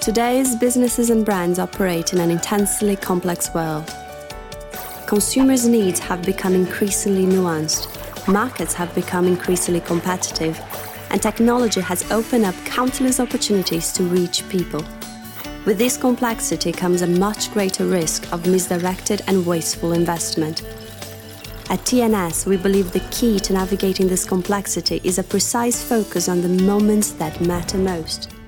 Today's businesses and brands operate in an intensely complex world. Consumers' needs have become increasingly nuanced, markets have become increasingly competitive, and technology has opened up countless opportunities to reach people. With this complexity comes a much greater risk of misdirected and wasteful investment. At TNS, we believe the key to navigating this complexity is a precise focus on the moments that matter most.